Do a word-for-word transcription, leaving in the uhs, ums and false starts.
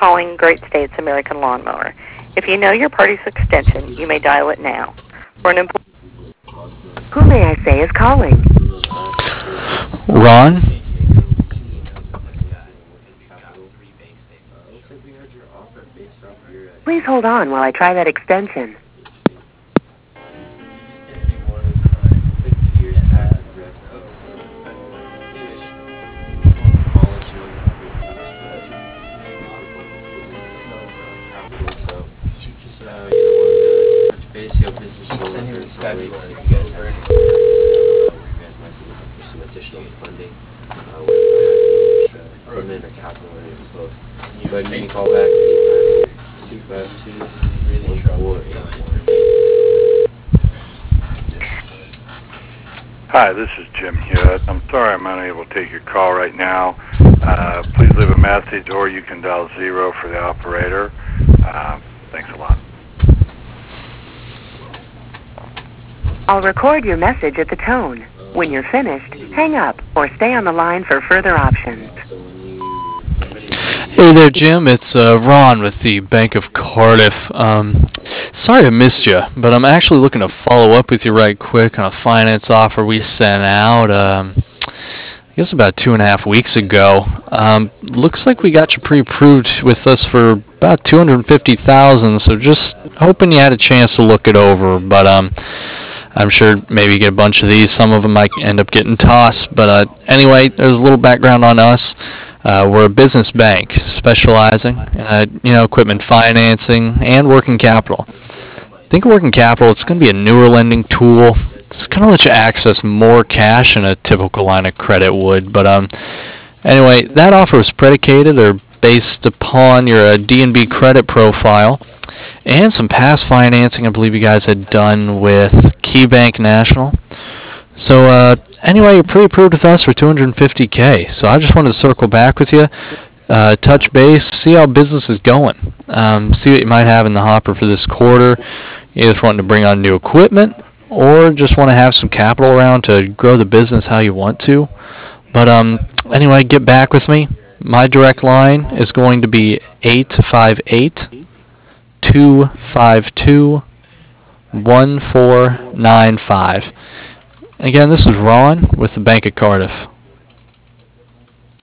calling Great States American Lawnmower. If you know your party's extension, you may dial it now. For an employee, who may I say is calling? Ron? Please hold on while I try that extension. Go ahead and give me a call back. two five two, one four eight four. Hi, this is Jim Hewitt. I'm sorry I'm unable to take your call right now. Uh, please leave a message, or you can dial zero for the operator. Uh, thanks a lot. I'll record your message at the tone. When you're finished, hang up or stay on the line for further options. Hey there, Jim. It's uh, Ron with the Bank of Cardiff. Um, sorry I missed you, but I'm actually looking to follow up with you right quick on a finance offer we sent out, um, I guess about two and a half weeks ago. Um, looks like we got you pre-approved with us for about two hundred fifty thousand dollars, so just hoping you had a chance to look it over. But um, I'm sure maybe you get a bunch of these. Some of them might end up getting tossed. But uh, anyway, there's a little background on us. Uh, we're a business bank specializing in uh, you know, equipment financing and working capital. Think of working capital, it's going to be a newer lending tool. It's going to let you access more cash than a typical line of credit would. But um, anyway, that offer was predicated or based upon your uh, D N B credit profile and some past financing I believe you guys had done with KeyBank National. So uh, anyway, you're pre-approved with us for two hundred fifty K. So I just wanted to circle back with you, uh, touch base, see how business is going, um, see what you might have in the hopper for this quarter. You either wanting to bring on new equipment or just want to have some capital around to grow the business how you want to. But um, anyway, get back with me. My direct line is going to be eight five eight, two five two, one four nine five. Again, this is Ron with the Bank of Cardiff.